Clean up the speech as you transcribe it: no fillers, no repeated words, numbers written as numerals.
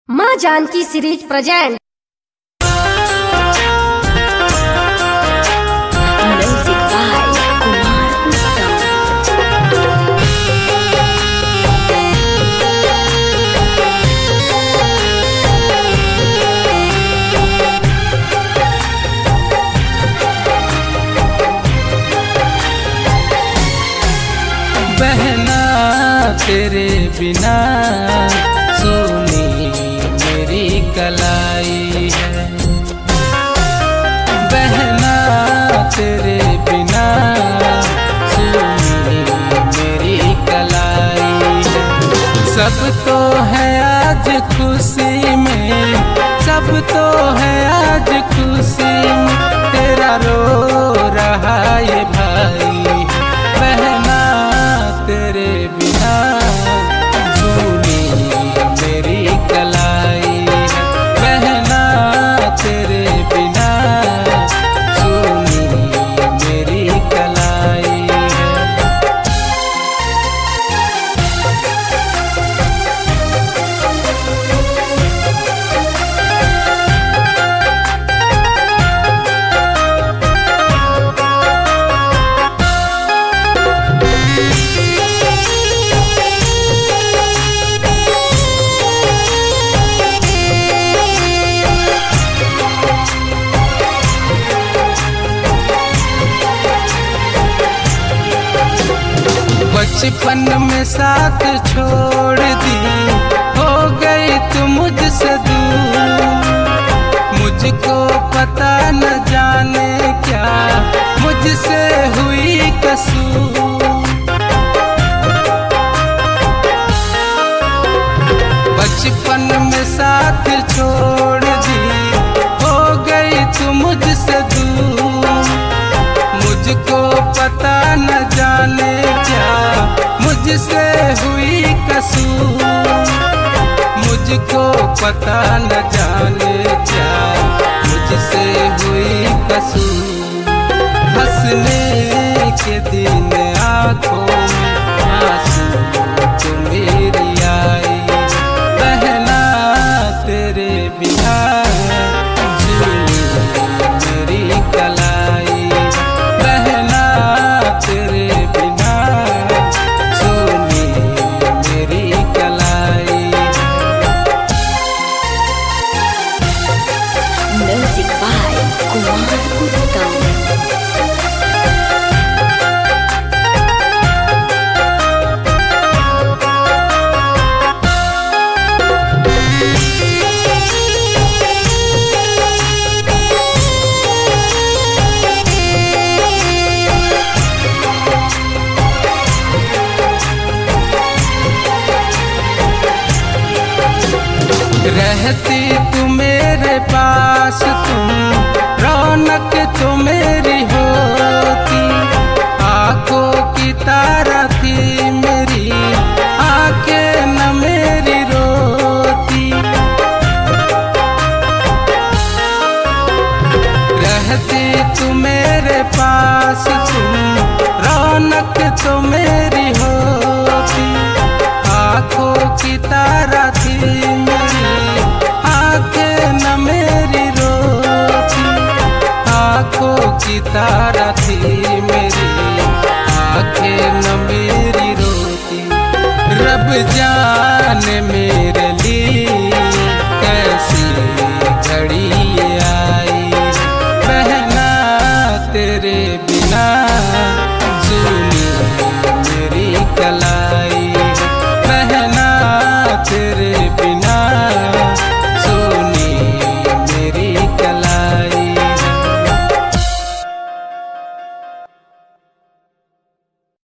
माँ Janaki series present. Music by Kumar Uttam. बहना तेरे बिना सुनी मेरी कलाई है। बहना तेरे बिना सुनी मेरी कलाई है। सब तो है आज खुशी में, सब तो है आज खुशी में, तेरा रो रहा ये भाई है। बहना तेरे बिना सुनी मेरी कलाई है। बहना तेरे बिना सुनी मेरी कलाई है। बचपन में साथ छोड़ दी, हो गई तू मुझसे दूर। मुझको पता न जाने क्या मुझसे हुई कसूर। बचपन में साथ छोड़ दी, हो गई तू मुझसे दूर। मुझको पता न जाने क्या मुझसे हुई कसूर। मुझको पता न जाने क्या मुझसे हुई कसूर। हंसने के दिन आँखों में आंसू तो मेरी आई। बहना तेरे बिना सुनी मेरी कलाई। बहना तेरे बिना सुनी मेरी कलाई। Music by Kumar Uttam. रहती तू मेरे पास, तुम रौनक तो मेरी होती। आंखों की तारा थी मेरी, आंखें न मेरी रोती। रहती तू मेरे पास, तुम रौनक तो मेरी होती। आंखों की तारा थी मेरी, आंखें न मेरी रोती। आंखों की तारा थी मेरी, आंखें न मेरी रोती। रब जाने मेरे लिए कैसी घड़ी ये आई। बहना तेरे